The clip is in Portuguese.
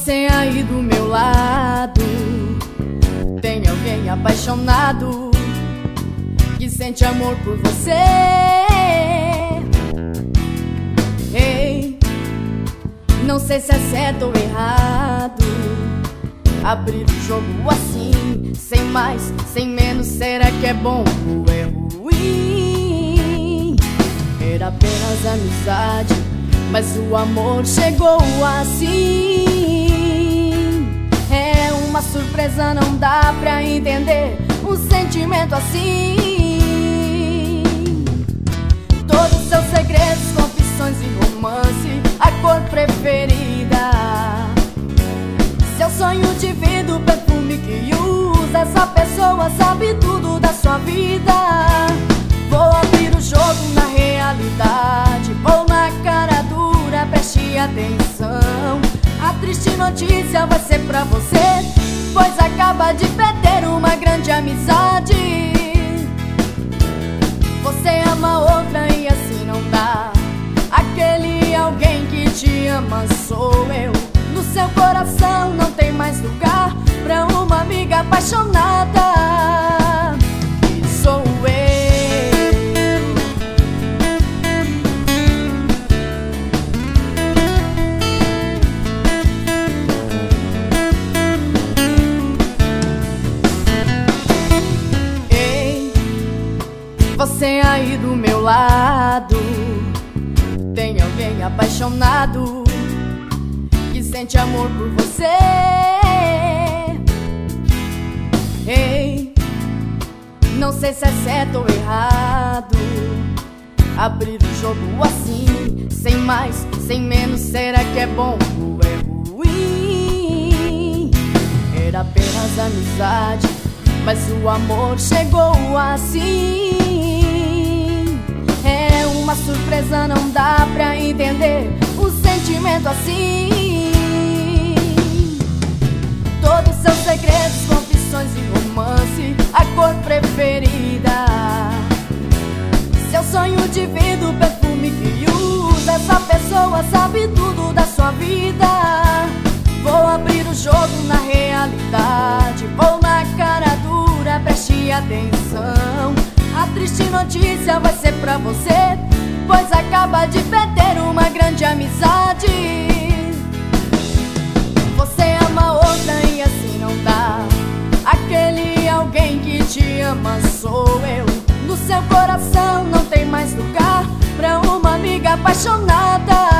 Você aí do meu lado tem alguém apaixonado que sente amor por você. Ei, não sei se é certo ou errado abrir o jogo assim, sem mais, sem menos. Será que é bom ou é ruim? Era apenas amizade, mas o amor chegou assim. É uma surpresa, não dá pra entender um sentimento assim. Todos seus segredos, confissões e romance, a cor preferida, seu sonho de vida, o perfume que usa. Essa pessoa sabe tudo da sua vida. Vou abrir o jogo na realidade, vou na cara dura, preste atenção. A triste notícia vai ser pra você, pois acaba de perder uma grande amizade. Você ama outra e assim não dá. Aquele alguém que te ama sou eu. No seu coração não tem mais lugar pra uma amiga apaixonada. E sou eu. Ei, você aí do meu lado tem alguém apaixonado que sente amor por você. Ei, não sei se é certo ou errado abrir o jogo assim, sem mais, sem menos. Será que é bom ou é ruim? Era apenas amizade, mas o amor chegou assim. É uma surpresa, não dá pra entender um sentimento assim. Todos seus segredos, confissões e romance, a cor preferida, seu sonho de vida, o perfume que usa. Essa pessoa sabe tudo da sua vida. Vou abrir o jogo na realidade, vou na cara dura, preste atenção. A triste notícia vai ser pra você, pois acaba de perder uma grande amizade. Você ama outra e assim não dá. Aquele alguém que te ama sou eu. No seu coração não tem mais lugar pra uma amiga apaixonada.